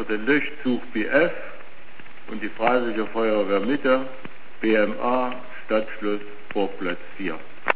für den Löschzug BF und die Freiwillige Feuerwehr Mitte, BMA, Stadtschluss, Vorplatz 4.